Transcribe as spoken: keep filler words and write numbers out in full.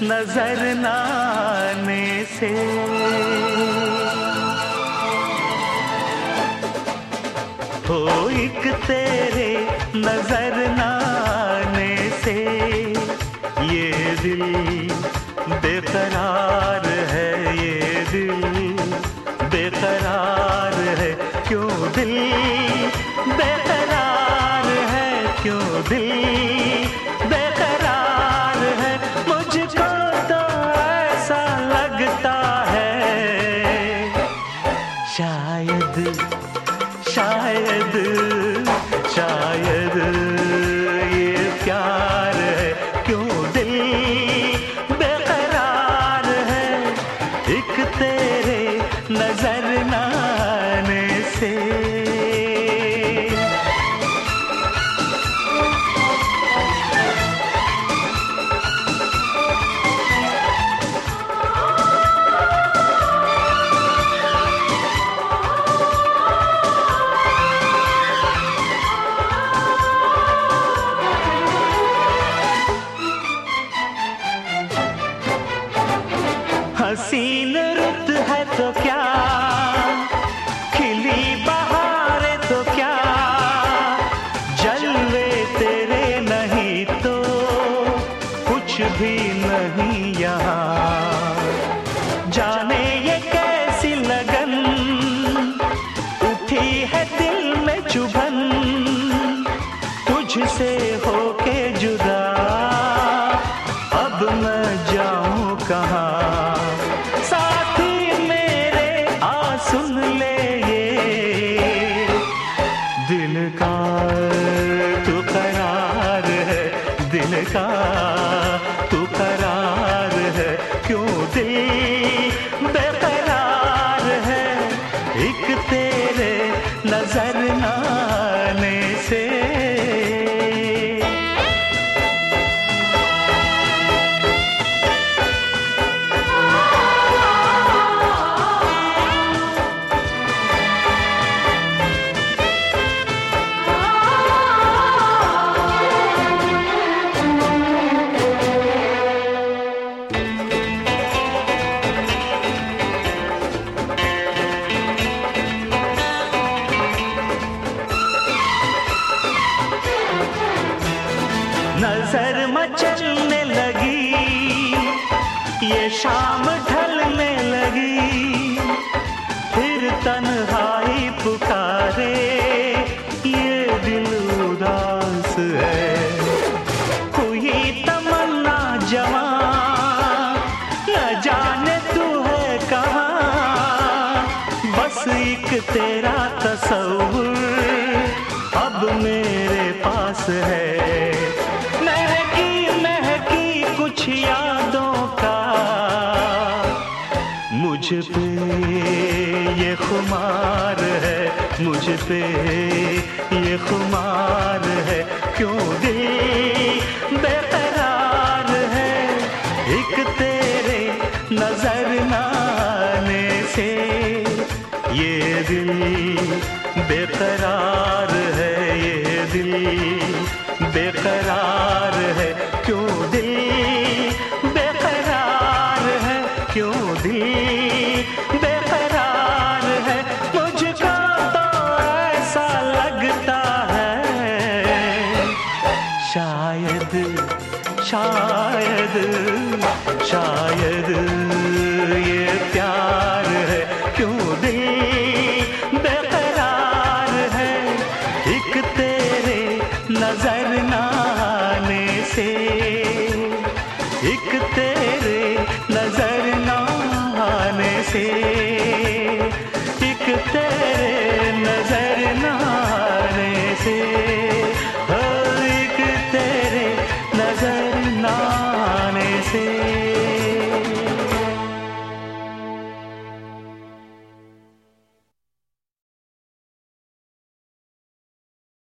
नजर न आने से। हो एक तेरे नजर न आने से ये दिल बेकरार है, ये दिल बेकरार है। क्यों दिल बेकरार है, क्यों दिल बेकरार है। मुझको तो ऐसा लगता है शायद शायद शायद ये प्यार है। क्यों दिल बेकरार है एक तेरे नजर न आने से। हसीन रुत है तो क्या, खिली बहारें तो क्या, जलवे तेरे नहीं तो कुछ भी नहीं यहाँ। जाने ये कैसी लगन उठी है दिल में चुभन, तुझसे होके जुदा अब मैं जाऊं कहाँ। सुन ले ये दिल का तू करार है, दिल का तू करार है। क्यों दिल बेकरार है एक तेरे नजर न आने से। नजर मचलने लगी, ये शाम ढलने लगी, फिर तन्हाई पुकारे ये दिल उदास है। हुई तमन्ना जवां न जाने तू है कहाँ, बस एक तेरा तस्वुर अब मेरे पास है। कुछ यादों का मुझ पे ये खुमार है, मुझ पे ये खुमार है। क्यों दिल बेकरार है एक तेरे नजर न आने से। ये दिल बेकरार है, ये दिल बेकरार है। क्यों दिल बेकरार है, क्यों दिल बेकरार है। मुझको तो ऐसा लगता है शायद शायद